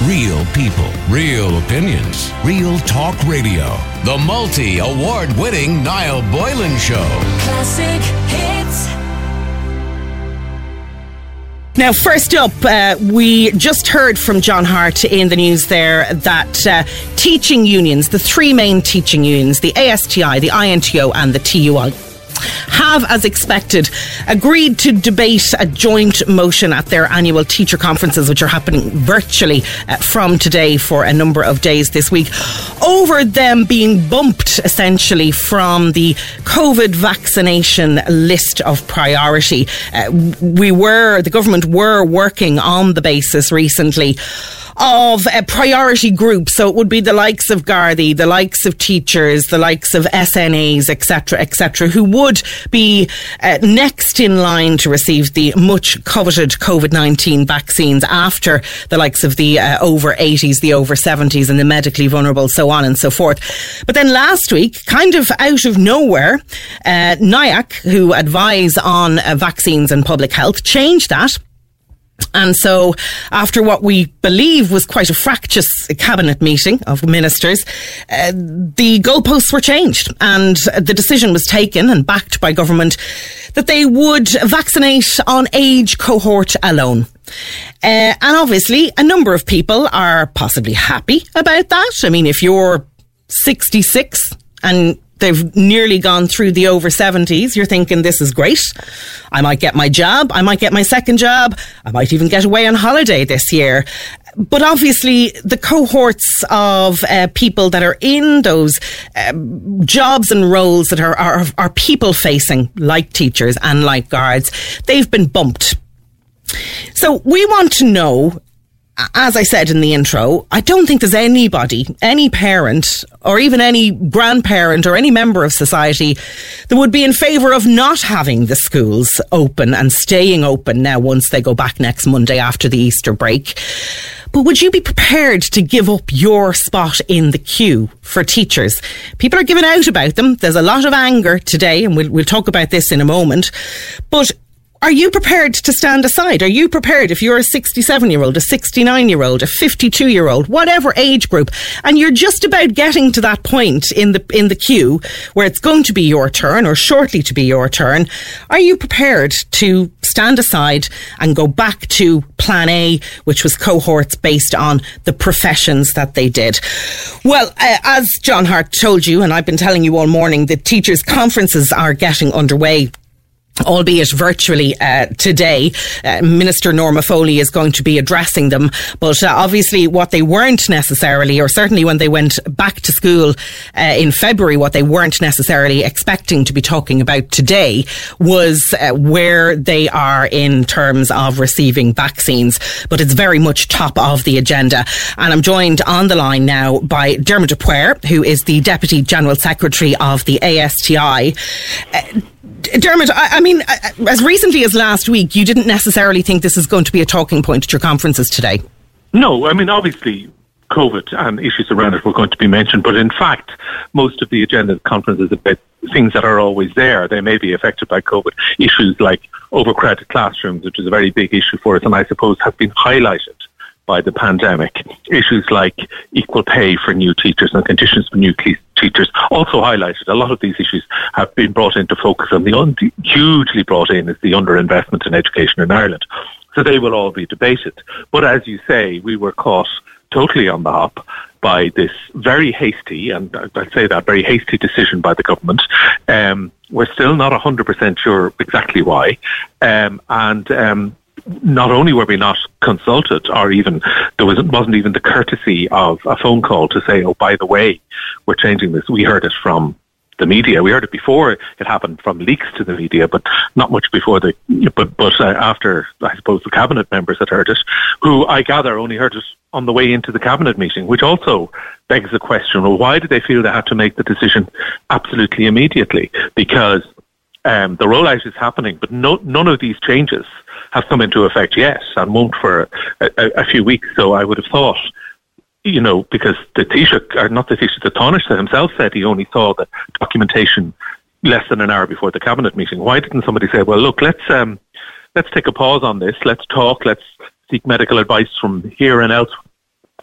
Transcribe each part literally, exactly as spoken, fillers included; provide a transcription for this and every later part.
Real people, real opinions, Real Talk Radio. The multi-award-winning Niall Boylan Show. Classic hits. Now, first up, uh, we just heard from John Hart in the news there that uh, teaching unions, the three main teaching unions, the A S T I, the I N T O and the T U I, have, as expected, agreed to debate a joint motion at their annual teacher conferences, which are happening virtually uh, from today for a number of days this week, over them being bumped, essentially, from the COVID vaccination list of priority. Uh, we were, the government were working on the basis recently of a priority group, so it would be the likes of Gardaí, the likes of teachers, the likes of S N As, etc, etc, who would be uh, next in line to receive the much coveted COVID nineteen vaccines after the likes of the uh, over eighties, the over seventies and the medically vulnerable, so on and so forth. But then last week, kind of out of nowhere, uh, NIAC, who advise on uh, vaccines and public health, changed that. And so, after what we believe was quite a fractious cabinet meeting of ministers, uh, the goalposts were changed and the decision was taken and backed by government that they would vaccinate on age cohort alone. Uh, and obviously, a number of people are possibly happy about that. I mean, if you're sixty-six and they've nearly gone through the over seventies, you're thinking, this is great. I might get my jab. I might get my second jab. I might even get away on holiday this year. But obviously, the cohorts of uh, people that are in those uh, jobs and roles that are, are, are people-facing, like teachers and like guards, they've been bumped. So we want to know, as I said in the intro, I don't think there's anybody, any parent or even any grandparent or any member of society that would be in favour of not having the schools open and staying open now once they go back next Monday after the Easter break. But would you be prepared to give up your spot in the queue for teachers? People are giving out about them. There's a lot of anger today, and we'll, we'll talk about this in a moment. But are you prepared to stand aside? Are you prepared, if you're a sixty-seven-year-old, a sixty-nine-year-old, a fifty-two-year-old, whatever age group, and you're just about getting to that point in the in the queue where it's going to be your turn or shortly to be your turn, are you prepared to stand aside and go back to Plan A, which was cohorts based on the professions that they did? Well, uh, as John Hart told you, and I've been telling you all morning, the teachers' conferences are getting underway, albeit virtually uh, today. Uh, Minister Norma Foley is going to be addressing them, but uh, obviously what they weren't necessarily, or certainly when they went back to school uh, in February, what they weren't necessarily expecting to be talking about today was uh, where they are in terms of receiving vaccines, but it's very much top of the agenda. And I'm joined on the line now by Dermot Dupuer, who is the Deputy General Secretary of the A S T I. Uh, Dermot, I, I mean, as recently as last week, you didn't necessarily think this is going to be a talking point at your conferences today. No, I mean, obviously, COVID and issues around it were going to be mentioned, but in fact, most of the agenda of the conference is about things that are always there. They may be affected by COVID. Issues like overcrowded classrooms, which is a very big issue for us, and I suppose have been highlighted by the pandemic. Issues like equal pay for new teachers and conditions for new teachers also highlighted. A lot of these issues have been brought into focus, and the un- hugely brought in is the underinvestment in education in Ireland. So they will all be debated. But as you say, we were caught totally on the hop by this very hasty, and I'd say that very hasty decision by the government. Um, we're still not one hundred percent sure exactly why. Um, and um, not only were we not consulted, or even there wasn't, wasn't even the courtesy of a phone call to say, oh, by the way, we're changing this. We heard it from the media. We heard it before it happened from leaks to the media, but not much before the, but, but uh, after, I suppose, the cabinet members had heard it, who I gather only heard it on the way into the cabinet meeting, which also begs the question, well, why did they feel they had to make the decision absolutely immediately? Because um, the rollout is happening, but no, none of these changes have come into effect yet and won't for a, a, a few weeks. So I would have thought, you know, because the Taoiseach, or not the Taoiseach, the Taoiseach himself said he only saw the documentation less than an hour before the cabinet meeting. Why didn't somebody say, well, look, let's um, let's take a pause on this, let's talk, let's seek medical advice from here and else,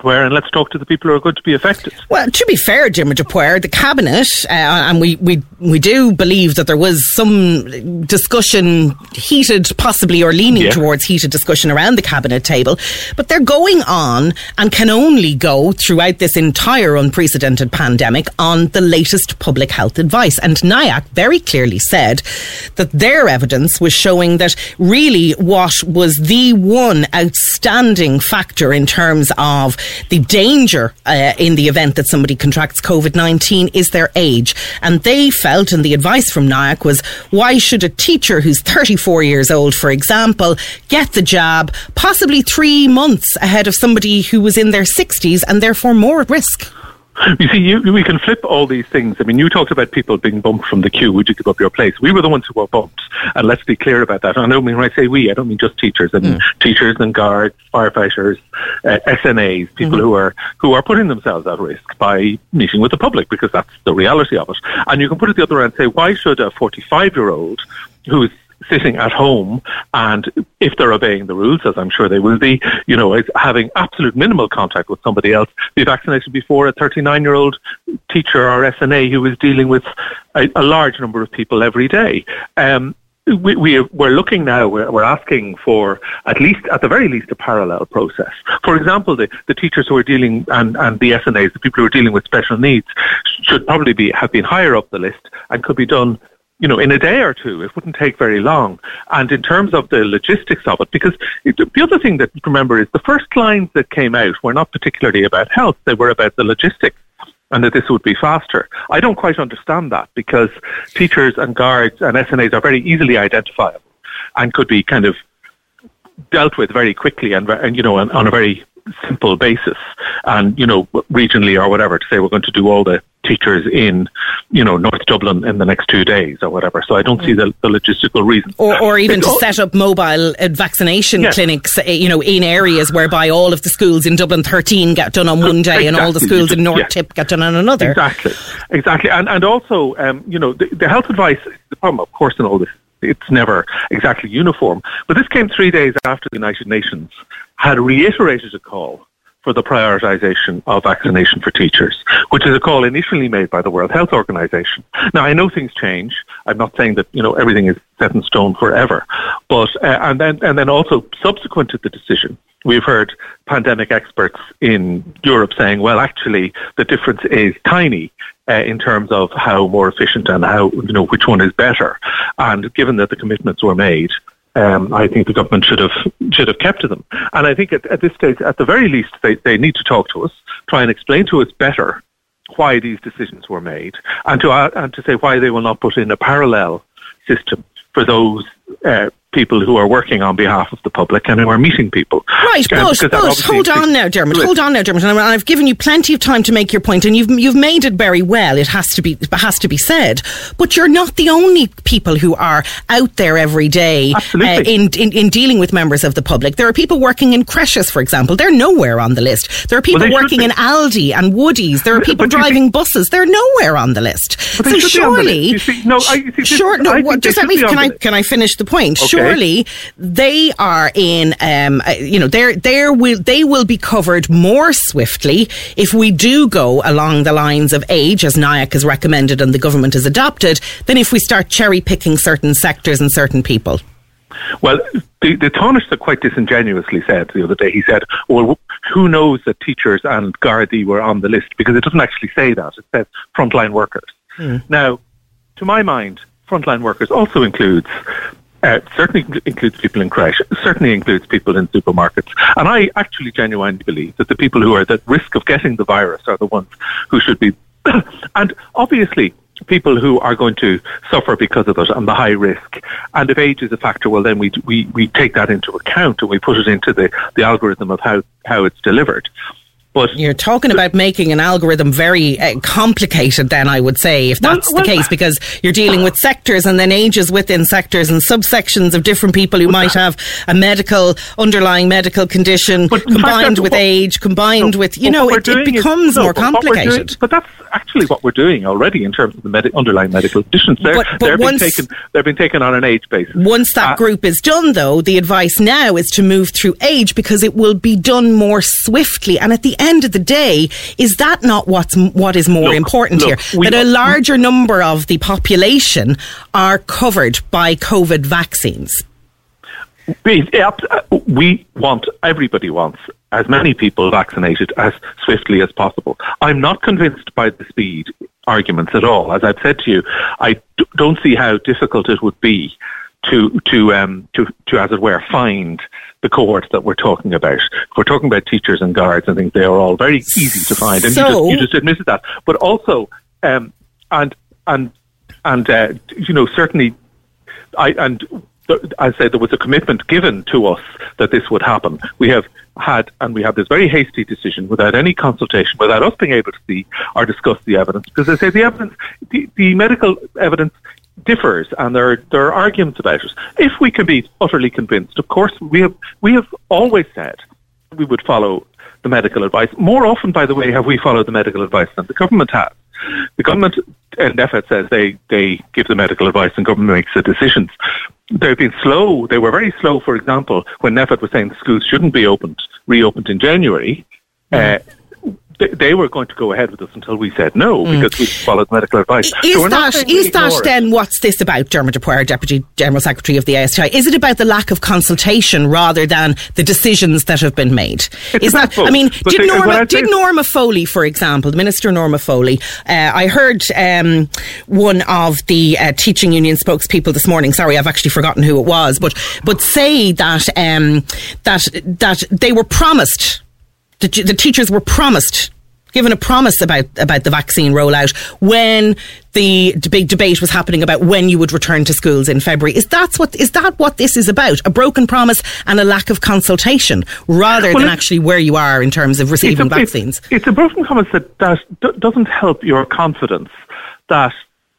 Puer and let's talk to the people who are going to be affected. Well, to be fair, Jim Puer, the Cabinet, uh, and we, we, we do believe that there was some discussion, heated possibly, or leaning yeah. towards heated discussion around the Cabinet table, but they're going on and can only go throughout this entire unprecedented pandemic on the latest public health advice. And N I A C very clearly said that their evidence was showing that really what was the one outstanding factor in terms of the danger uh, in the event that somebody contracts COVID nineteen is their age. And they felt, and the advice from N I A C was, why should a teacher who's thirty-four years old, for example, get the jab possibly three months ahead of somebody who was in their sixties and therefore more at risk? You see, you, we can flip all these things. I mean, you talked about people being bumped from the queue. Would you give up your place? We were the ones who were bumped. And let's be clear about that. And I don't mean when I say we, I don't mean just teachers. I mean mm. teachers and guards, firefighters, uh, S N As, people mm-hmm. who are who are putting themselves at risk by meeting with the public, because that's the reality of it. And you can put it the other way and say, why should a forty-five-year-old who's sitting at home, and if they're obeying the rules, as I'm sure they will be, you know, is having absolute minimal contact with somebody else, be vaccinated before a thirty-nine-year-old teacher or S N A who is dealing with a, a large number of people every day. Um, we, we, we're looking now, we're, we're asking for at least, at the very least, a parallel process. For example, the, the teachers who are dealing, and, and the S N As, the people who are dealing with special needs, should probably be have been higher up the list and could be done, you know, in a day or two. It wouldn't take very long. And in terms of the logistics of it, because it, the other thing that you remember is the first lines that came out were not particularly about health, they were about the logistics, and that this would be faster. I don't quite understand that, because teachers and guards and S N As are very easily identifiable and could be kind of dealt with very quickly and, and you know, on, on a very simple basis, and, you know, regionally or whatever, to say we're going to do all the teachers in, you know, North Dublin in the next two days or whatever. So I don't see the, the logistical reason. Or, or even it's, to set up mobile uh, vaccination yes. clinics, uh, you know, in areas whereby all of the schools in Dublin thirteen get done on one day exactly. and all the schools in North yeah. Tip get done on another. Exactly, exactly. And and also, um, you know, the, the health advice, the problem, of course, in all this, it's never exactly uniform. But this came three days after the United Nations had reiterated a call for the prioritisation of vaccination for teachers, which is a call initially made by the World Health Organization. Now, I know things change. I'm not saying that, you know, everything is set in stone forever. But, uh, and then, and then also subsequent to the decision, we've heard pandemic experts in Europe saying, well, actually, the difference is tiny uh, in terms of how more efficient and how, you know, which one is better. And given that the commitments were made, Um, I think the government should have should have kept to them. And I think at, at this stage, at the very least, they, they need to talk to us, try and explain to us better why these decisions were made, and to uh, and to say why they will not put in a parallel system for those uh, people who are working on behalf of the public and who are meeting people. Right, but, but hold on now, Dermot, hold on now, Dermot. And I've given you plenty of time to make your point, and you've you've made it very well. It has to be it has to be said. But you're not the only people who are out there every day uh, in, in in dealing with members of the public. There are people working in creches, for example. They're nowhere on the list. There are people well, working in Aldi and Woodies. There are people but driving see, buses. They're nowhere on the list. So surely, see, no, I, see, sure, no. What, just let me can I can I finish the point? Okay. Surely they are in. Um, you know, they're there will they will be covered more swiftly if we do go along the lines of age, as N I A C has recommended and the government has adopted, than if we start cherry picking certain sectors and certain people. Well, the, the Taoiseach quite disingenuously said the other day, he said, well, who knows that teachers and Gardaí were on the list, because it doesn't actually say that. It says frontline workers. Hmm. Now, to my mind, frontline workers also includes, uh, certainly includes people in creche, certainly includes people in supermarkets. And I actually genuinely believe that the people who are at risk of getting the virus are the ones who should be, and obviously, people who are going to suffer because of it and the high risk. And if age is a factor, well, then we we we take that into account and we put it into the, the algorithm of how, how it's delivered. But you're talking about making an algorithm very uh, complicated then, I would say, if that's well, well, the case, because you're dealing with sectors and then ages within sectors and subsections of different people who might have a medical, underlying medical condition combined with what, age, combined no, with, you know, it, it becomes is, no, more complicated. Doing, but that's actually what we're doing already in terms of the med- underlying medical conditions. They're, but, but they're, once, being taken, they're being taken on an age basis. Once that uh, group is done, though, the advice now is to move through age, because it will be done more swiftly. And at the end of the day, is that not what's what is more look, important look, here? We, that a larger number of the population are covered by COVID vaccines. We, we want, everybody wants as many people vaccinated as swiftly as possible. I'm not convinced by the speed arguments at all. As I've said to you, I d- don't see how difficult it would be to, to, um, to, to, as it were, find the cohort that we're talking about. If we're talking about teachers and guards and things, they are all very easy to find. And so, you, just, you just admitted that. But also, um, and, and, and, uh, you know, certainly, I, and, I say there was a commitment given to us that this would happen. We have had, and we have this very hasty decision without any consultation, without us being able to see or discuss the evidence. Because I say the evidence, the, the medical evidence differs, and there are, there are arguments about it. If we can be utterly convinced, of course, we have we have always said we would follow the medical advice. More often, by the way, have we followed the medical advice than the government has. The government, and N P H E T says they, they give the medical advice and government makes the decisions. They've been slow. They were very slow, for example, when N P H E T was saying the schools shouldn't be opened, reopened in January. Mm. Uh, they, they were going to go ahead with us until we said no, mm. because we followed medical advice. Is so that, is that then what's this about, Dermot Dwyer, Deputy General Secretary of the A S T I? Is it about the lack of consultation rather than the decisions that have been made? It's is that, both. I mean, but did, they, Norma, did Norma Foley, for example, Minister Norma Foley, uh, I heard um, one of the uh, teaching union spokespeople this morning, sorry, I've actually forgotten who it was, but but say that um, that that they were promised, the, the teachers were promised given a promise about, about the vaccine rollout when the big debate was happening about when you would return to schools in February. Is that what is that what this is about? A broken promise and a lack of consultation rather well, than actually where you are in terms of receiving it's a, vaccines? It's, it's a broken promise that, that d- doesn't help your confidence that,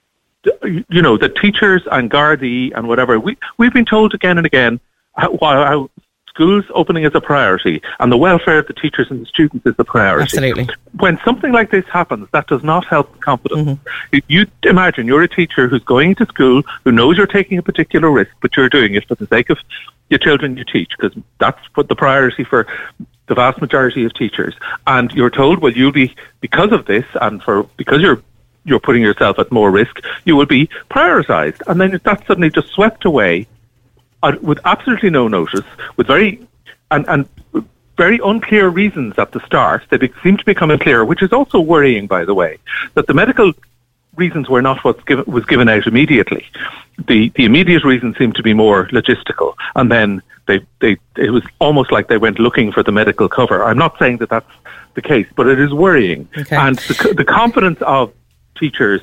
you know, the teachers and Gardaí and whatever, we, we've been told again and again how, how schools opening is a priority and the welfare of the teachers and the students is a priority. Absolutely. When something like this happens, that does not help confidence. Mm-hmm. You imagine you're a teacher who's going into school, who knows you're taking a particular risk, but you're doing it for the sake of your children you teach, because that's what the priority for the vast majority of teachers. And you're told, well, you'll be, because of this and for because you're you're putting yourself at more risk, you will be prioritised. And then that's suddenly just swept away Uh, with absolutely no notice, with very and, and very unclear reasons at the start. They be, seem to be becoming clearer, which is also worrying, by the way, that the medical reasons were not what given, was given out immediately. The the immediate reasons seemed to be more logistical, and then they, they it was almost like they went looking for the medical cover. I'm not saying that that's the case, but it is worrying. Okay. And the, the confidence of teachers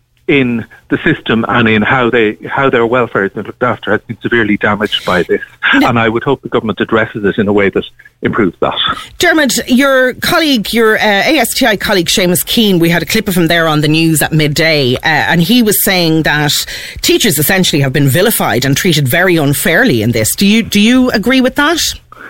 in the system and in how they how their welfare has been looked after has been severely damaged by this. No. And I would hope the government addresses it in a way that improves that. Dermot, your colleague, your uh, A S T I colleague Seamus Keane, we had a clip of him there on the news at midday, uh, and he was saying that teachers essentially have been vilified and treated very unfairly in this. Do you do you agree with that?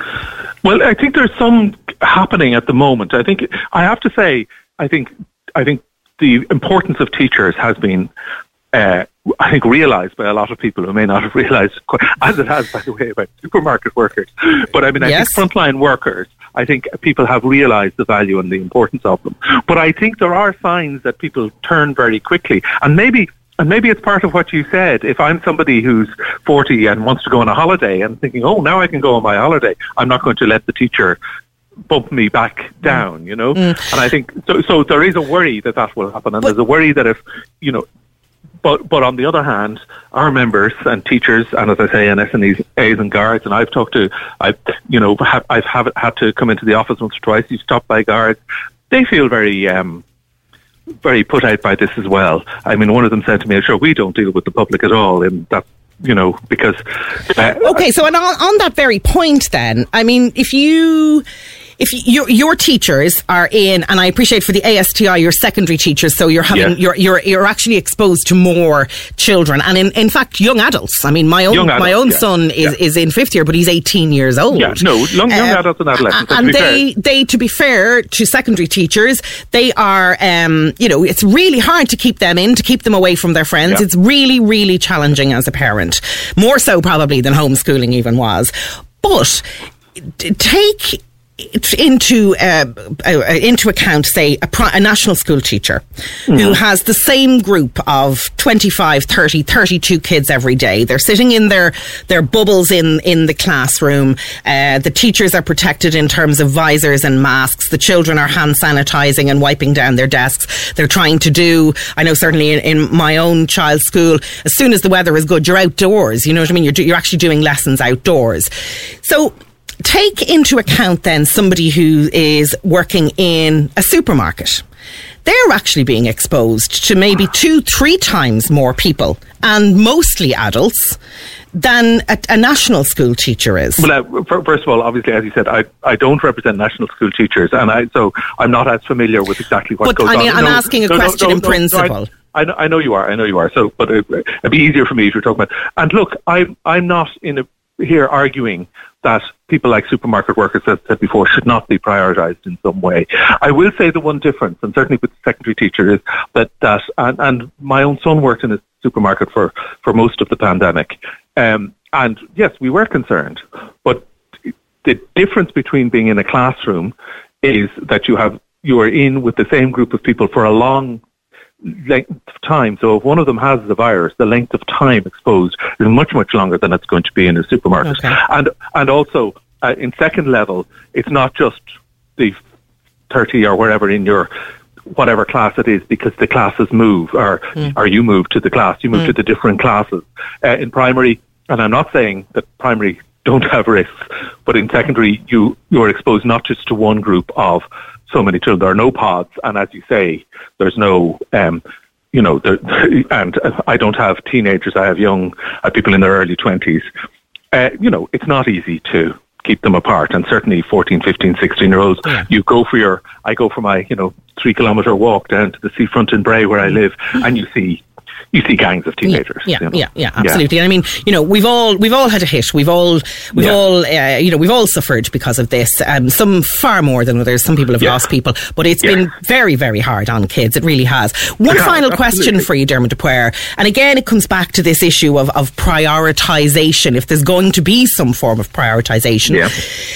Well, I think there's some happening at the moment. I think I have to say, I think I think the importance of teachers has been, uh, I think, realised by a lot of people who may not have realised, as it has, by the way, about supermarket workers. But I mean, I yes. think frontline workers, I think people have realised the value and the importance of them. But I think there are signs that people turn very quickly. And maybe and maybe it's part of what you said. If I'm somebody who's forty and wants to go on a holiday and thinking, oh, now I can go on my holiday, I'm not going to let the teacher bump me back down, you know. Mm. And I think so, so there is a worry that that will happen, and but, there's a worry that if, you know, but but on the other hand, our members and teachers, and as I say, and S N As and guards, and I've talked to, I've you know, have, I've have, had to come into the office once or twice. You stop by guards, they feel very um, very put out by this as well. I mean, one of them said to me, "Sure, we don't deal with the public at all," and that. You know, because... Uh, okay, so on, on that very point then, I mean, if you... If your your teachers are in, and I appreciate for the A S T I, your secondary teachers, so you're having yes. you're you're you're actually exposed to more children, and in, in fact young adults. I mean, my own adults, my own yeah. son is, yeah. is in fifth year, but he's eighteen years old. Yeah, no, young, young uh, adults and adolescents. And they fair. they to be fair to secondary teachers, they are um you know it's really hard to keep them in, to keep them away from their friends. Yeah. It's really really challenging as a parent, more so probably than homeschooling even was. But take into uh, uh, into account, say, a, pri- a national school teacher mm-hmm. who has the same group of twenty-five, thirty, thirty-two kids every day. They're sitting in their, their bubbles in, in the classroom. Uh, the teachers are protected in terms of visors and masks. The children are hand sanitizing and wiping down their desks. They're trying to do, I know certainly in, in my own child's school, as soon as the weather is good, you're outdoors. You know what I mean? You're, do, you're actually doing lessons outdoors. So, take into account then somebody who is working in a supermarket. They're actually being exposed to maybe two, three times more people, and mostly adults, than a, a national school teacher is. Well, uh, first of all, obviously, as you said, I, I don't represent national school teachers, and I so I'm not as familiar with exactly what but, goes on. But I mean, on. I'm no, asking a no, question no, no, in no, principle. No, I, I, know, I know you are. I know you are. So, but it, it'd be easier for me if you're talking about. And look, I'm I'm not in a, here arguing that people like supermarket workers, as I said before, should not be prioritised in some way. I will say the one difference, and certainly with the secondary teacher, is that, that and, and my own son worked in a supermarket for, for most of the pandemic. Um, and yes, we were concerned. But the difference between being in a classroom is that you have you are in with the same group of people for a long length of time. So if one of them has the virus, the length of time exposed is much, much longer than it's going to be in a supermarket. Okay. And and also, uh, in second level, it's not just the thirty or wherever in your whatever class it is, because the classes move, or mm. or you move to the class, you move mm. to the different classes. Uh, in primary, and I'm not saying that primary don't have risks, but in secondary, you you're exposed not just to one group of so many children. There are no pods, and as you say, there's no, um, you know, there, and I don't have teenagers. I have young uh, people in their early twenties. Uh, you know, it's not easy to keep them apart, and certainly fourteen, fifteen, sixteen year olds. Yeah. You go for your, I go for my, you know, three kilometre walk down to the seafront in Bray where I live, and you see. You see gangs of teenagers. Yeah, yeah, you know? yeah, yeah, absolutely. Yeah. And I mean, you know, we've all we've all had a hit. We've all we've yeah. all uh, you know we've all suffered because of this. Um, some far more than others. Some people have yeah. lost people, but it's yeah. been very, very hard on kids. It really has. One yeah, final absolutely. question for you, Dermot Dwyer. And again, it comes back to this issue of of prioritisation. If there's going to be some form of prioritisation. Yeah.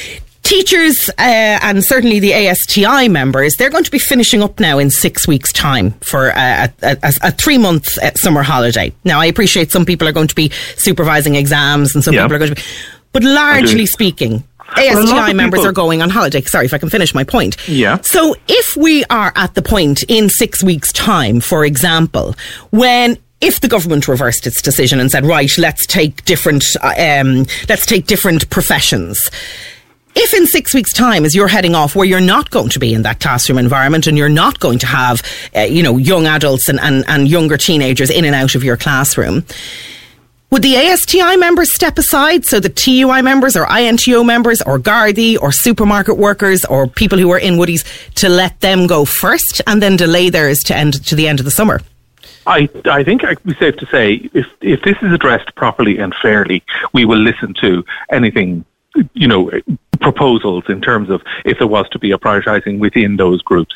Teachers uh, and certainly the A S T I members, they're going to be finishing up now in six weeks' time for a, a, a, a three-month uh, summer holiday. Now, I appreciate some people are going to be supervising exams and some yeah. people are going to be... But largely speaking, A S T I well, members people... are going on holiday. Sorry, if I can finish my point. Yeah. So if we are at the point in six weeks' time, for example, when... If the government reversed its decision and said, right, let's take different, um, let's take different professions... If in six weeks' time, as you're heading off, where you're not going to be in that classroom environment and you're not going to have, uh, you know, young adults and, and, and younger teenagers in and out of your classroom, would the A S T I members step aside so the T U I members or I N T O members or Gardaí or supermarket workers or people who are in Woodies to let them go first and then delay theirs to end to the end of the summer? I, I think I'd be safe to say if, if this is addressed properly and fairly, we will listen to anything, you know, proposals in terms of if there was to be a prioritising within those groups.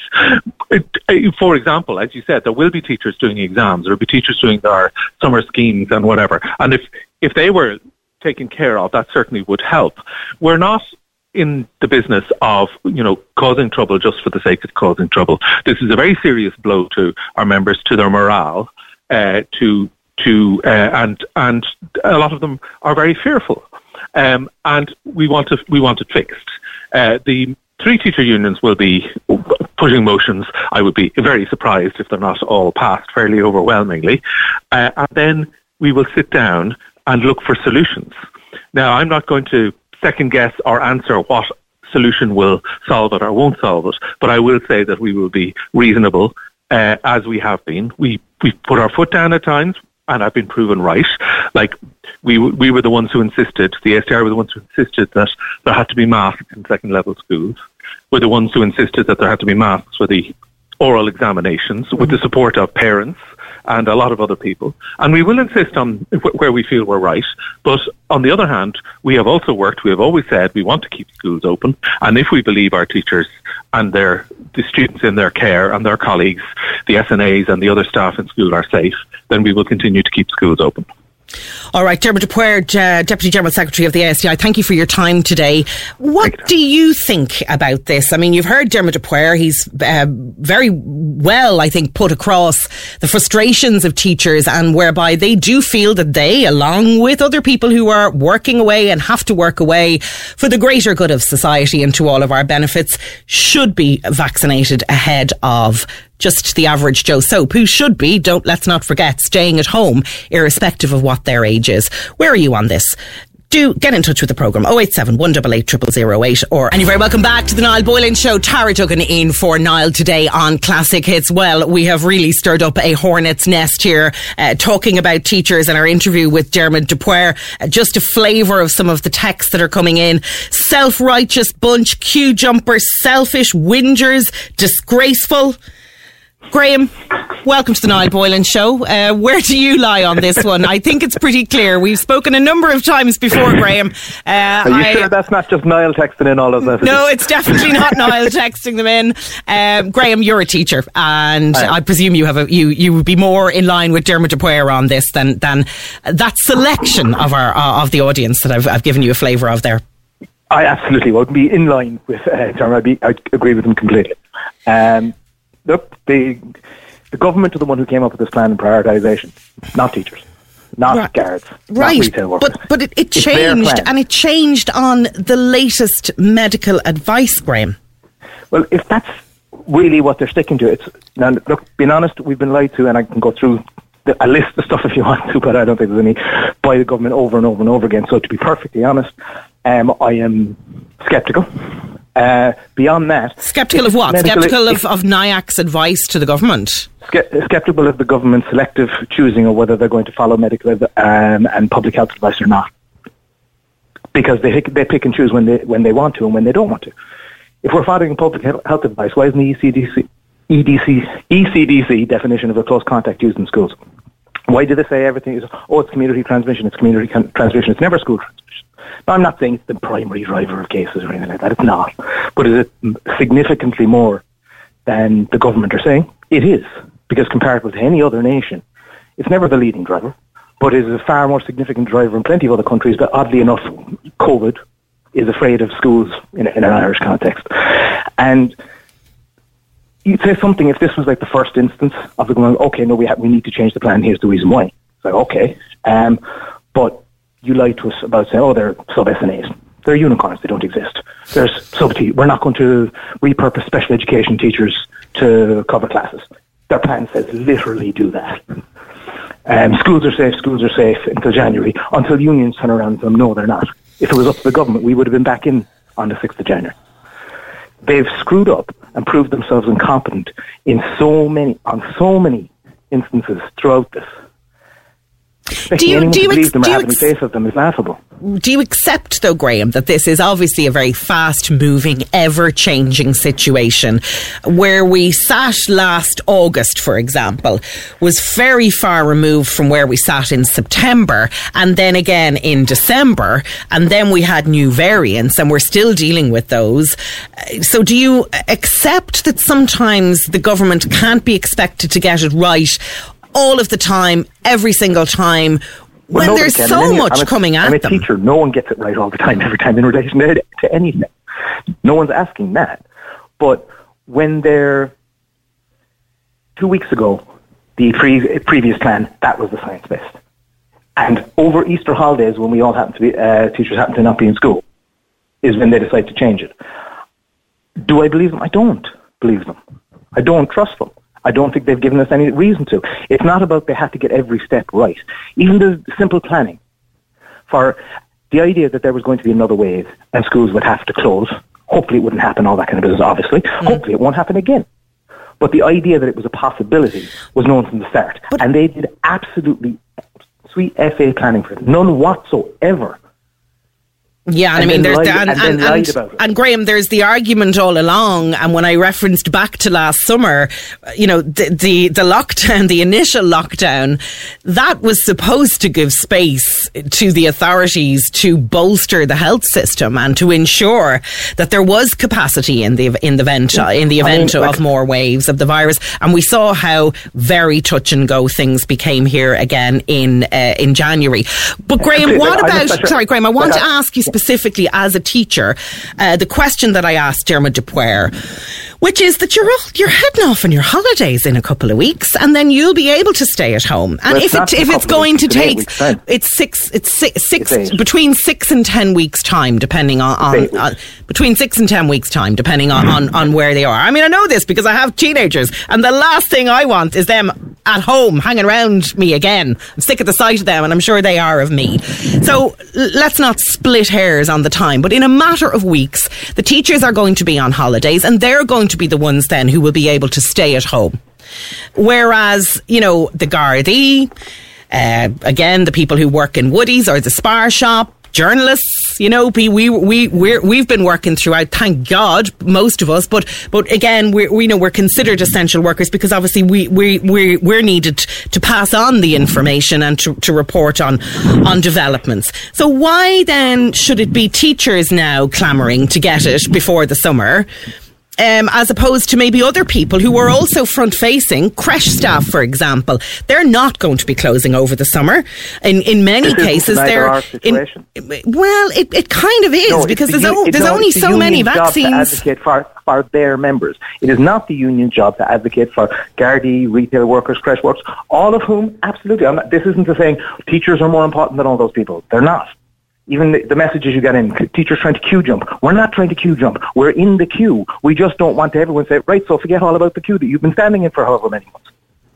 For example, as you said, there will be teachers doing exams, there will be teachers doing their summer schemes and whatever. And if, if they were taken care of, that certainly would help. We're not in the business of, you know, causing trouble just for the sake of causing trouble. This is a very serious blow to our members, to their morale, uh, to to uh, and and a lot of them are very fearful. Um, and we want to we want it fixed. Uh, the three teacher unions will be pushing motions. I would be very surprised if they're not all passed fairly overwhelmingly. Uh, and then we will sit down and look for solutions. Now, I'm not going to second guess or answer what solution will solve it or won't solve it, but I will say that we will be reasonable, uh, as we have been. We we put our foot down at times, and I've been proven right. Like, we we were the ones who insisted, the A S T I were the ones who insisted that there had to be masks in second level schools. We're the ones who insisted that there had to be masks for the oral examinations, mm-hmm. with the support of parents and a lot of other people. And we will insist on where we feel we're right. But on the other hand, we have also worked, we have always said we want to keep schools open. And if we believe our teachers and their the students in their care and their colleagues, the S N As and the other staff in school are safe, then we will continue to keep schools open. All right, Dermot Dupuer, uh, Deputy General Secretary of the A S T I, thank you for your time today. What do you think about this? I mean, you've heard Dermot Dupuer. He's uh, very well, I think, put across the frustrations of teachers, and whereby they do feel that they, along with other people who are working away and have to work away for the greater good of society and to all of our benefits, should be vaccinated ahead of just the average Joe Soap, who should be, don't let's not forget, staying at home, irrespective of what their age is. Where are you on this? Do get in touch with the programme, oh eight seven, one eight eight, zero zero zero eight, or... And you're very welcome back to the Niall Boylan Show. Tara Duggan in for Niall today on Classic Hits. Well, we have really stirred up a hornet's nest here, uh, talking about teachers in our interview with Dermot Dupuer. Uh, just a flavour of some of the texts that are coming in. Self-righteous bunch, queue jumpers, selfish, whingers, disgraceful. Graham, welcome to the Niall Boylan Show. Uh, where do you lie on this one? I think it's pretty clear. We've spoken a number of times before, Graham. Uh, Are you I, sure that's not just Niall texting in all of this? No, it's definitely not Niall texting them in. Um, Graham, you're a teacher, and I, I presume you have a you you would be more in line with Dermot Dupuer on this than than that selection of our uh, of the audience that I've, I've given you a flavour of there. I absolutely would be in line with uh, Dermot. I'd be, I agree with him completely. Um, Look, the the government are the one who came up with this plan and prioritisation, not teachers, not right. guards, right. not retail workers. But but it, it changed, and it changed on the latest medical advice, Graham. Well, if that's really what they're sticking to, it's now look. Being honest, we've been lied to, and I can go through the, a list of stuff if you want to, but I don't think there's any by the government over and over and over again. So to be perfectly honest, um, I am sceptical. Uh, beyond that... Sceptical of what? Sceptical of, of N I A C's advice to the government? Sceptical of the government's selective choosing of whether they're going to follow medical um, and public health advice or not. Because they, they pick and choose when they when they want to and when they don't want to. If we're following public health advice, why isn't the E C D C, E D C, E C D C definition of a close contact used in schools? Why do they say everything is, oh, it's community transmission, it's community con- transmission, it's never school transmission? Now, I'm not saying it's the primary driver of cases or anything like that. It's not. But is it significantly more than the government are saying? It is. Because compared with any other nation, it's never the leading driver, but it is a far more significant driver in plenty of other countries. But oddly enough, COVID is afraid of schools in, a, in an Irish context. And you'd say something, if this was like the first instance of the going, okay, no, we have, we need to change the plan, here's the reason why. It's like, okay. Um, but you lied to us about saying, oh, they're sub-S N As. They're unicorns, they don't exist. There's sub-T. We're not going to repurpose special education teachers to cover classes. Their plan says literally do that. Um, schools are safe, schools are safe until January, until unions turn around and tell them, no, they're not. If it was up to the government, we would have been back in on the sixth of January. They've screwed up and proved themselves incompetent in so many, on so many instances throughout this. Do you, do you, ex- them do, you ex- face of them is laughable. do you accept, though, Graham, that this is obviously a very fast-moving, ever-changing situation? Where we sat last August, for example, was very far removed from where we sat in September, and then again in December, and then we had new variants, and we're still dealing with those. So do you accept that sometimes the government can't be expected to get it right all of the time, every single time, well, when there's so any, much a, coming at I'm a them? I'm a teacher. No one gets it right all the time, every time in relation to, to anything. No one's asking that. But when they're... Two weeks ago, the pre- previous plan, that was the science-based. And over Easter holidays, when we all happen to be... Uh, teachers happen to not be in school, is when they decide to change it. Do I believe them? I don't believe them. I don't trust them. I don't think they've given us any reason to. It's not about they have to get every step right. Even the simple planning for the idea that there was going to be another wave and schools would have to close. Hopefully it wouldn't happen, all that kind of business, obviously. Mm. Hopefully it won't happen again. But the idea that it was a possibility was known from the start. But and they did absolutely sweet F A planning for it. None whatsoever Yeah, and, and I mean, there's lied, the, and, and, and, then lied and, about it. and Graham, there's the argument all along. And when I referenced back to last summer, you know, the, the the lockdown, the initial lockdown, that was supposed to give space to the authorities to bolster the health system and to ensure that there was capacity in the in the event in the event I mean, like, of more waves of the virus. And we saw how very touch and go things became here again in uh, in January. But Graham, what about? Sorry, Graham, I want to ask you specifically as a teacher, uh, the question that I asked Dermot Dupuer, which is that you're all, you're heading off on your holidays in a couple of weeks, and then you'll be able to stay at home. And well, if it if it's going to take it's six it's six, six it's between six and ten weeks time, depending on, on, on between six and ten weeks time, depending on, on on where they are. I mean, I know this because I have teenagers, and the last thing I want is them at home hanging around me again. I'm sick at the sight of them, and I'm sure they are of me. So let's not split hairs on the time. But in a matter of weeks, the teachers are going to be on holidays, and they're going to be the ones then who will be able to stay at home. Whereas, you know, the Gardaí, uh, again, the people who work in Woody's or the Spar shop, journalists, you know, we we we we're, we've been working throughout. Thank God, most of us. But but again, we we know we're considered essential workers because obviously we we we we're needed to pass on the information and to, to report on on developments. So why then should it be teachers now clamouring to get it before the summer? Um, as opposed to maybe other people who are also front-facing, creche staff, for example, they're not going to be closing over the summer. In in many this cases, they're our situation. In, well, it, it kind of is no, because the, there's, o- there's no, only the so many Job vaccines. to advocate for, for their members. It is not the union job to advocate for Gardaí, retail workers, creche workers, all of whom absolutely. I'm not, this isn't to saying teachers are more important than all those people. They're not. Even the, the messages you get in, teachers trying to queue jump. We're not trying to queue jump. We're in the queue. We just don't want everyone to say, right, so forget all about the queue that you've been standing in for however many months.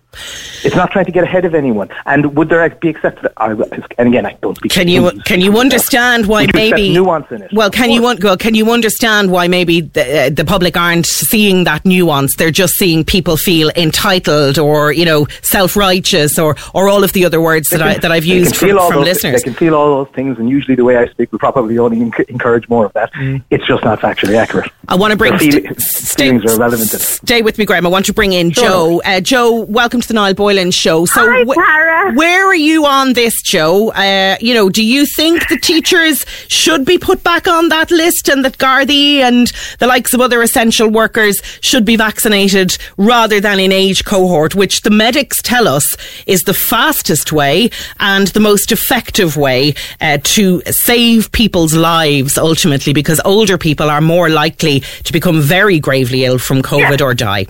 It's not trying to get ahead of anyone. And would there be accepted? And again, I don't speak. Can you can you understand why maybe nuance in it? Well, can you well, can you understand why maybe the, uh, the public aren't seeing that nuance? They're just seeing people feel entitled or you know self-righteous or, or all of the other words that can, I that I've used from, from those, listeners. They can feel all those things, and usually the way I speak will probably only enc- encourage more of that. Mm. It's just not factually accurate. I want to bring feel, st- feelings stay, are relevant. Stay with me, Graham. I want to bring in sure. Joe. Uh, Joe, welcome to the Niall Boylan Show. So Hi, wh- Tara. where are you on this, Joe? Uh, you know, do you think the teachers should be put back on that list and that Gardaí and the likes of other essential workers should be vaccinated rather than in age cohort, which the medics tell us is the fastest way and the most effective way uh, to save people's lives ultimately, because older people are more likely to become very gravely ill from COVID yeah. or die?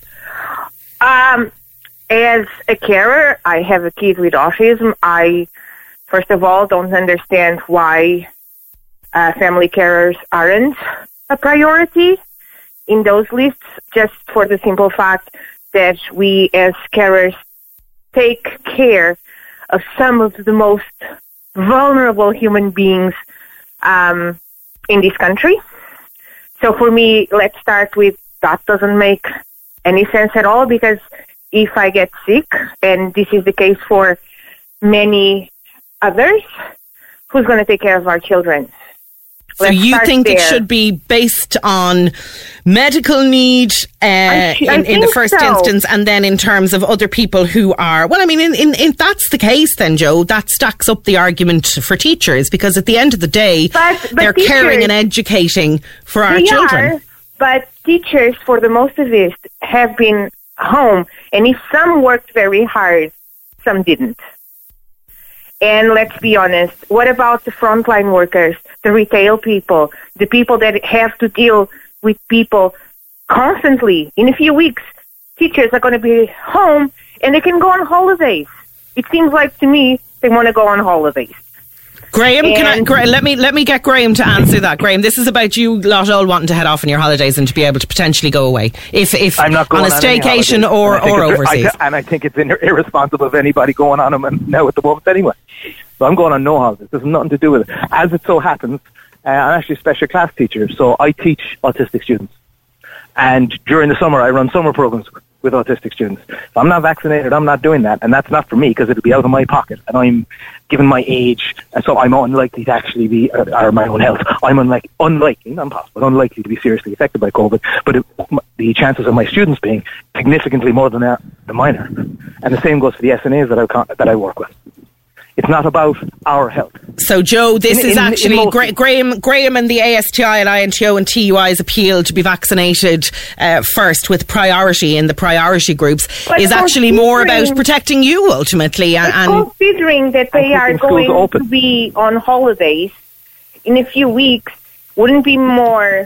Um... As a carer, I have a kid with autism. I, first of all, don't understand why uh, family carers aren't a priority in those lists, just for the simple fact that we as carers take care of some of the most vulnerable human beings um, in this country. So for me, let's start with that doesn't make any sense at all, because if I get sick, and this is the case for many others, who's going to take care of our children? So Let's you think there. it should be based on medical need uh, I, I in, in the first so. instance, and then in terms of other people who are... Well, I mean, in, in, if that's the case then, Joe, that stacks up the argument for teachers, because at the end of the day, but, but they're teachers, caring and educating for our they children. Are, but teachers, for the most of it, have been home, and if some worked very hard, some didn't. And let's be honest, what about the frontline workers, the retail people, the people that have to deal with people constantly? In a few weeks, teachers are going to be home and they can go on holidays. It seems like to me they want to go on holidays. Graham, can I, Gra- let me let me get Graham to answer that. Graham, this is about you lot all wanting to head off on your holidays and to be able to potentially go away, if if I'm not going on a staycation on or, or overseas. I, and I think it's irresponsible of anybody going on them now at the moment anyway. So I'm going on no holidays. There's nothing to do with it. As it so happens, uh, I'm actually a special class teacher, so I teach autistic students. And during the summer, I run summer programs with autistic students. If I'm not vaccinated, I'm not doing that, and that's not for me because it'll be out of my pocket, and I'm, given my age, and so I'm unlikely to actually be, or, or my own health, I'm unlikely, unlikely, not possible, unlikely to be seriously affected by COVID, but it, the chances of my students being significantly more than that, the minor. And the same goes for the S N As that I, that I work with. It's not about our health. So, Joe, this in, is in, actually in Gra- Graham Graham and the A S T I and I N T O and T U I's appeal to be vaccinated uh, first with priority in the priority groups but is actually more about protecting you ultimately. And, and considering that they are going open. to be on holidays in a few weeks, wouldn't be more,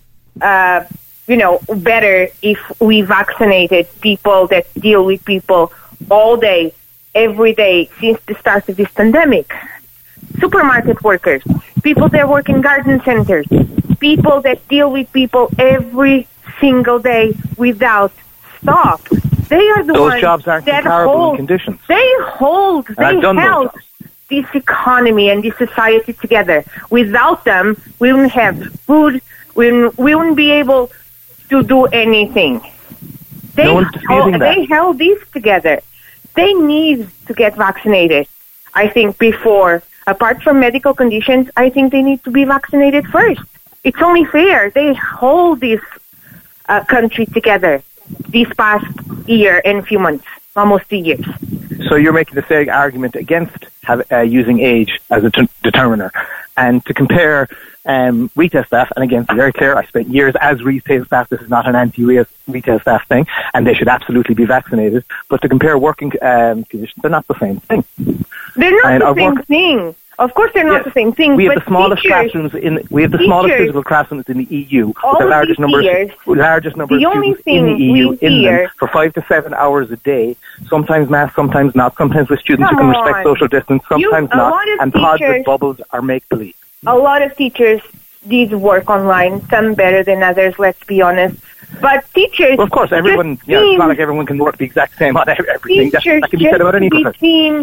uh, you know, better if we vaccinated people that deal with people all day, every day since the start of this pandemic? Supermarket workers, people that work in garden centers, people that deal with people every single day without stop. They are the those ones jobs aren't that comparable hold, in conditions. They hold, and they I've done held this economy and this society together. Without them, we wouldn't have food, we wouldn't, we wouldn't be able to do anything. They, no one's disputing held, that. they held this together. They need to get vaccinated, I think, before. Apart from medical conditions, I think they need to be vaccinated first. It's only fair. They hold this uh, country together this past year and few months, almost two years. So you're making the same argument against have, uh, using age as a t- determiner. And to compare um, retail staff, and again, to be very clear, I spent years as retail staff. This is not an anti-retail staff thing, and they should absolutely be vaccinated. But to compare working um, conditions, they're not the same thing. They're not and the I've same worked, thing. Of course, they're not yes, the same thing. We have but the smallest teachers, classrooms in. We have the teachers, smallest physical classrooms in the E U. With the largest number, years, of, largest number the of students in the E U in them for five to seven hours a day. Sometimes math, sometimes not. Sometimes with students Come who can on. respect social distance, sometimes you, not. And teachers, pods with bubbles are make believe. A lot of teachers did work online, some better than others. Let's be honest. But teachers, well, of course, everyone. Yeah, it's not like everyone can work the exact same on everything. That, teachers that can be said about any just profession. seem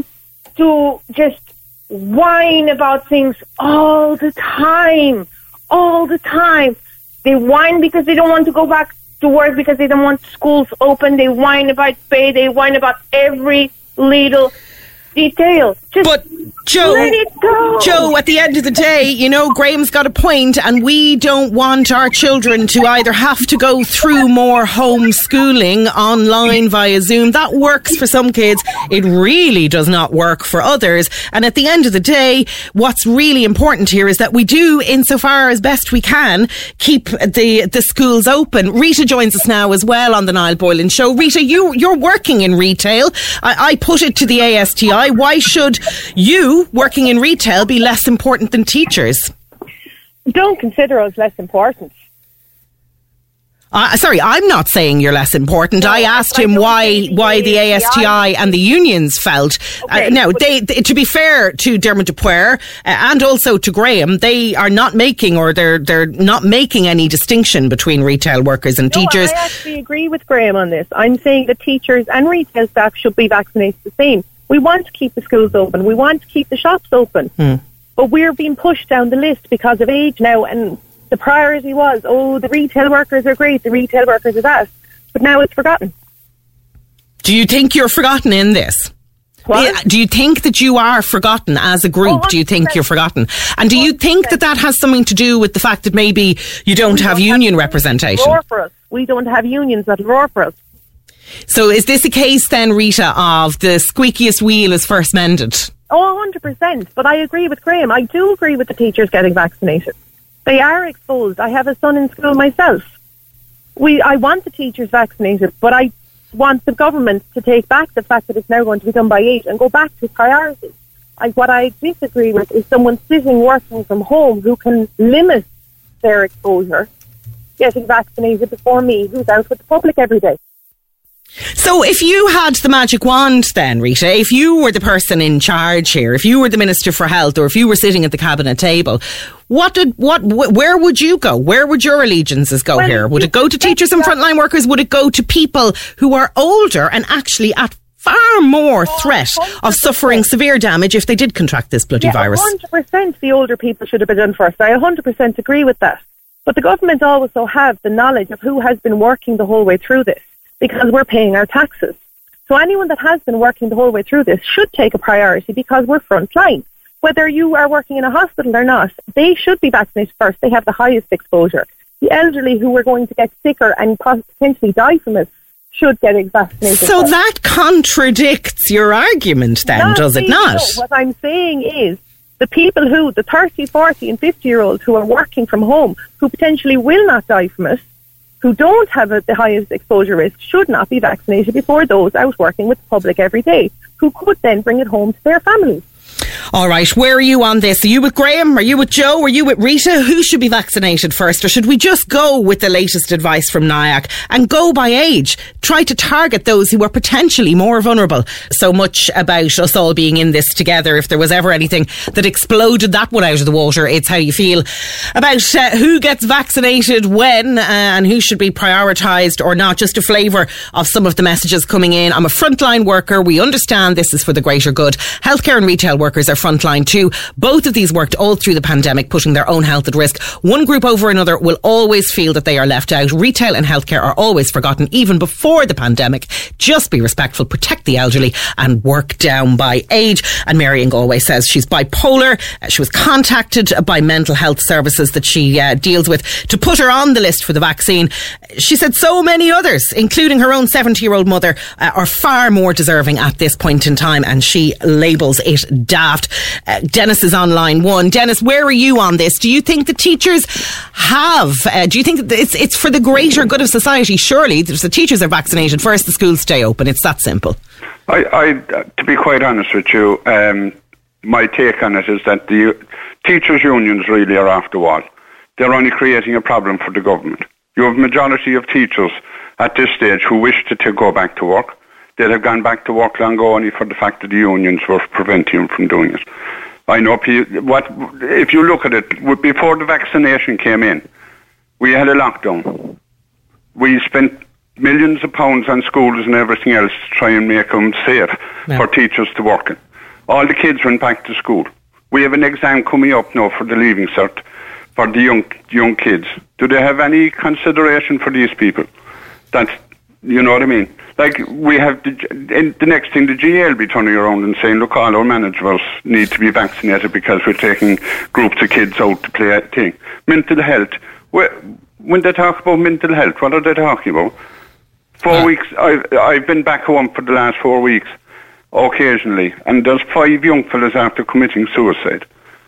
to just whine about things all the time, all the time. They whine because they don't want to go back to work because they don't want schools open. They whine about pay. They whine about every little detail. Just but Joe, let it go. Joe, at the end of the day, you know, Graham's got a point, and we don't want our children to either have to go through more homeschooling online via Zoom. That works for some kids. It really does not work for others. And at the end of the day, what's really important here is that we do, insofar as best we can, keep the the schools open. Rita joins us now as well on the Niall Boylan Show. Rita, you, you're working in retail. I, I put it to the A S T I. Why should you, working in retail, be less important than teachers? Don't consider us less important. Uh, sorry, I'm not saying you're less important. No, I asked I him why why the A S T I and the unions felt. Okay, uh, now, they, they, to be fair to Dermot Dupuer uh, and also to Graham, they are not making or they're they're not making any distinction between retail workers and no, teachers. I actually agree with Graham on this. I'm saying that teachers and retail staff should be vaccinated the same. We want to keep the schools open. We want to keep the shops open. Hmm. But we're being pushed down the list because of age now, and the priority was, oh, the retail workers are great, the retail workers are that. But now it's forgotten. Do you think you're forgotten in this? What? Do you think that you are forgotten as a group? Oh, do you think you're forgotten? And do you think that that has something to do with the fact that maybe you don't we have don't union have representation? Roar for us. We don't have unions that roar for us. So is this a case then, Rita, of the squeakiest wheel is first mended? Oh, one hundred percent. But I agree with Graham. I do agree with the teachers getting vaccinated. They are exposed. I have a son in school myself. We, I want the teachers vaccinated, but I want the government to take back the fact that it's now going to be done by age and go back to priorities. I, what I disagree with is someone sitting working from home who can limit their exposure getting vaccinated before me, who's out with the public every day. So if you had the magic wand then, Rita, if you were the person in charge here, if you were the Minister for Health, or if you were sitting at the cabinet table, what did what wh- where would you go? Where would your allegiances go well, here? Would it go to teachers and frontline workers? Would it go to people who are older and actually at far more threat of suffering severe damage if they did contract this bloody yeah, virus? one hundred percent the older people should have been done first. I one hundred percent agree with that. But the government also have the knowledge of who has been working the whole way through this. because we're paying our taxes. So anyone that has been working the whole way through this should take a priority because we're front line. Whether you are working in a hospital or not, they should be vaccinated first. They have the highest exposure. The elderly who are going to get sicker and potentially die from it should get vaccinated So first. that contradicts your argument then, Not does it really, not? no. What I'm saying is the people who, the thirty, forty and fifty year olds who are working from home, who potentially will not die from it, who don't have a, the highest exposure risk, should not be vaccinated before those out working with the public every day, who could then bring it home to their families. All right, where are you on this? Are you with Graham? Are you with Joe? Are you with Rita? Who should be vaccinated first? Or should we just go with the latest advice from N I A C and go by age? Try to target those who are potentially more vulnerable. So much about us all being in this together. If there was ever anything that exploded that one out of the water, it's how you feel about uh, who gets vaccinated when uh, and who should be prioritised or not. Just a flavour of some of the messages coming in. I'm a frontline worker. We understand this is for the greater good. Healthcare and retail workers are frontline too. Both of these worked all through the pandemic, putting their own health at risk. One group over another will always feel that they are left out. Retail and healthcare are always forgotten, even before the pandemic. Just be respectful, protect the elderly, and work down by age. And Mary in Galway says she's bipolar. Uh, she was contacted by mental health services that she uh, deals with to put her on the list for the vaccine. She said so many others, including her own seventy-year-old mother, uh, are far more deserving at this point in time, and she labels it daft. Uh, Dennis is on line one. Dennis, where are you on this? Do you think the teachers have, uh, do you think that it's, it's for the greater good of society? Surely, if the teachers are vaccinated first, the schools stay open. It's that simple. I, I uh, to be quite honest with you, um, my take on it is that the teachers' unions really are off the wall. They're only creating a problem for the government. You have a majority of teachers at this stage who wish to, to go back to work. They'd have gone back to work long ago only for the fact that the unions were preventing them from doing it. I know what if you look at it, before the vaccination came in, we had a lockdown. We spent millions of pounds on schools and everything else to try and make them safe yeah. for teachers to work in. All the kids went back to school. We have an exam coming up now for the Leaving Cert for the young young kids. Do they have any consideration for these people? That's, you know what I mean? Like, we have the, the next thing, the G A will be turning around and saying, look, all our managers need to be vaccinated because we're taking groups of kids out to play a thing. Mental health. When they talk about mental health, what are they talking about? Four uh, weeks, I've, I've been back home for the last four weeks, occasionally, and there's five young fellas after committing suicide.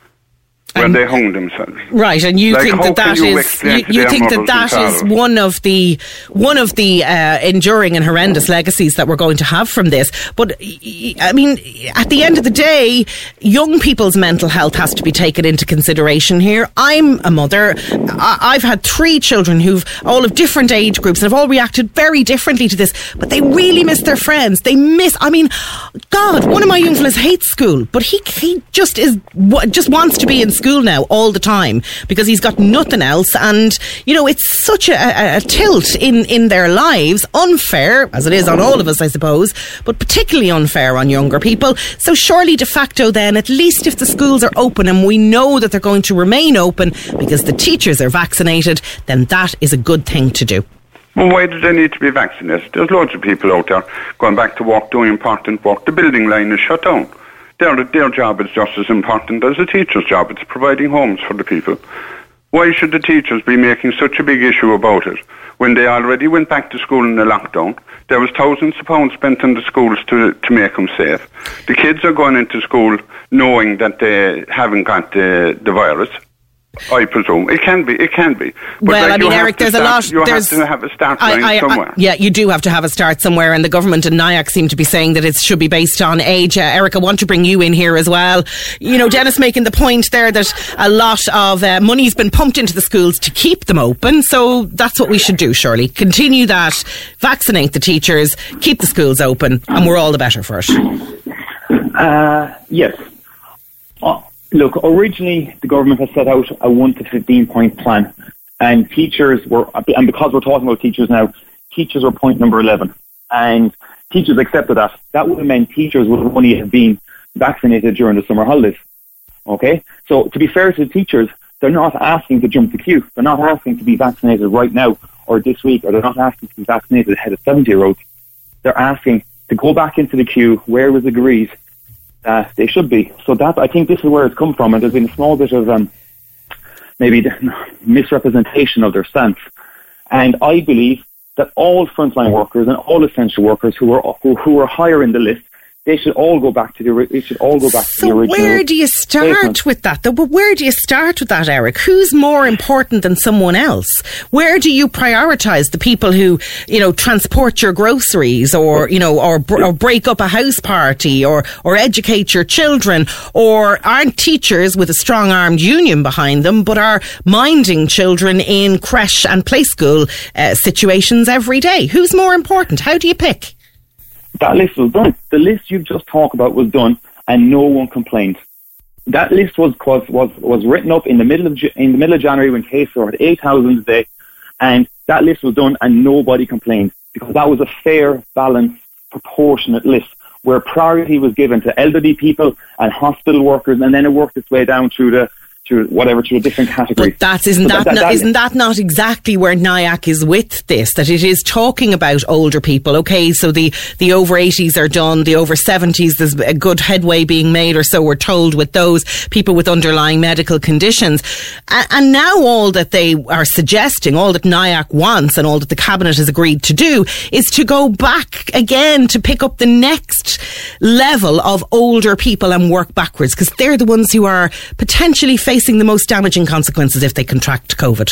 When they hung themselves, right? And you like, think that that you is you, you think that that is one of the one of the uh, enduring and horrendous legacies that we're going to have from this. But I mean, at the end of the day, young people's mental health has to be taken into consideration here. I'm a mother. I've had three children who've all of different age groups and have all reacted very differently to this. But they really miss their friends. They miss. I mean, God, one of my young fellas hates school, but he he just is just wants to be in school now all the time because he's got nothing else, and you know, it's such a, a, a tilt in in their lives, unfair as it is on all of us, I suppose, but particularly unfair on younger people. So surely de facto then, at least if the schools are open and we know that they're going to remain open because the teachers are vaccinated, then that is a good thing to do. Well, why do they need to be vaccinated? There's loads of people out there going back to work, doing important work. The building line is shut down. Their, their job is just as important as the teacher's job. It's providing homes for the people. Why should the teachers be making such a big issue about it when they already went back to school in the lockdown? There was thousands of pounds spent in the schools to to make them safe. The kids are going into school knowing that they haven't got the, the virus. I presume it can be. It can be. But well, like, I mean, Eric, there's start, a lot. You there's, have to have a start line I, I, somewhere. I, yeah, you do have to have a start somewhere, and the government and N I A C seem to be saying that it should be based on age. Uh, Eric, I want to bring you in here as well. You know, Dennis making the point there that a lot of uh, money's been pumped into the schools to keep them open, so that's what we should do. Surely, continue that, vaccinate the teachers, keep the schools open, and we're all the better for it. Uh, yes. Uh, Look, originally the government has set out a one to fifteen point plan, and teachers were, and because we're talking about teachers now, teachers were point number eleven, and teachers accepted that. That would have meant teachers would have only have been vaccinated during the summer holidays. Okay? So to be fair to the teachers, they're not asking to jump the queue. They're not asking to be vaccinated right now or this week, or they're not asking to be vaccinated ahead of seventy-year-olds. They're asking to go back into the queue where it was agreed that they should be. So that, I think this is where it's come from, and there's been a small bit of um, maybe misrepresentation of their stance. And I believe that all frontline workers and all essential workers who are who, who are higher in the list, they should all go back to the. They should all go back so to the original. So where do you start statement. with that? Though, but where do you start with that, Eric? Who's more important than someone else? Where do you prioritise the people who, you know, transport your groceries, or you know, or, or break up a house party, or or educate your children, or aren't teachers with a strong-armed union behind them, but are minding children in creche and play school uh, situations every day? Who's more important? How do you pick? That list was done. The list you've just talked about was done, and no one complained. That list was was was, was written up in the middle of in the middle of January when cases were at eight thousand a day, and that list was done, and nobody complained, because that was a fair, balanced, proportionate list where priority was given to elderly people and hospital workers, and then it worked its way down through the. To whatever, to a different category. But that's, isn't, that, that, that, not, that isn't that not exactly where N I A C is with this? That it is talking about older people. Okay, so the, the over eighties are done, the over seventies, there's a good headway being made, or so we're told, with those people with underlying medical conditions. And, and now all that they are suggesting, all that N I A C wants, and all that the Cabinet has agreed to do, is to go back again to pick up the next level of older people and work backwards, because they're the ones who are potentially facing the most damaging consequences if they contract COVID.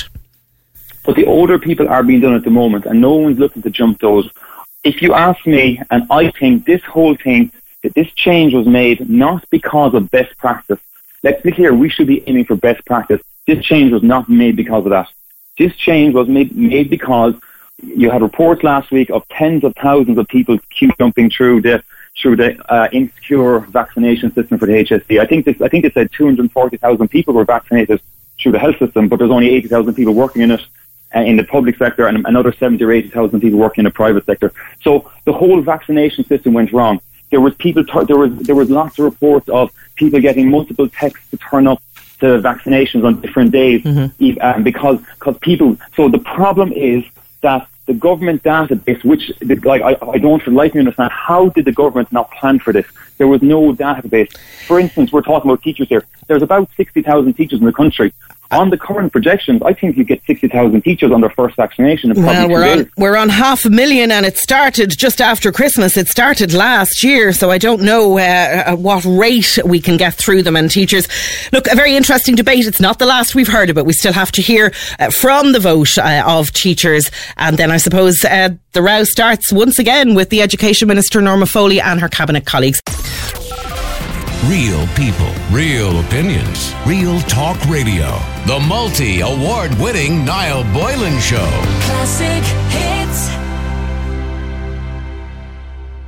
But the older people are being done at the moment, and no one's looking to jump those. If you ask me, and I think this whole thing, that this change was made not because of best practice. Let's be clear, we should be aiming for best practice. This change was not made because of that. This change was made, made because you had reports last week of tens of thousands of people queue jumping through the through the uh, insecure vaccination system for the H S E. I think this, I think it said two hundred forty thousand people were vaccinated through the health system, but there's only eighty thousand people working in it uh, in the public sector, and another seventy or eighty thousand people working in the private sector. So the whole vaccination system went wrong. There was people, there was there was lots of reports of people getting multiple texts to turn up to vaccinations on different days, mm-hmm. um, because because people. So the problem is that the government database, which, like, I, I don't for the life of me understand, how did the government not plan for this? There was no database. For instance, we're talking about teachers here. There's about sixty thousand teachers in the country. On the current projections, I think you get sixty thousand teachers on their first vaccination in probably well, we're two on, days. we're on half a million, and it started just after Christmas. It started last year, so I don't know uh, at what rate we can get through them. And teachers, look, a very interesting debate. It's not the last we've heard of it. We still have to hear uh, from the vote uh, of teachers. And then I suppose uh, the row starts once again with the Education Minister, Norma Foley, and her Cabinet colleagues. Real people, real opinions, Real Talk Radio. The multi-award winning Niall Boylan Show. Classic hit.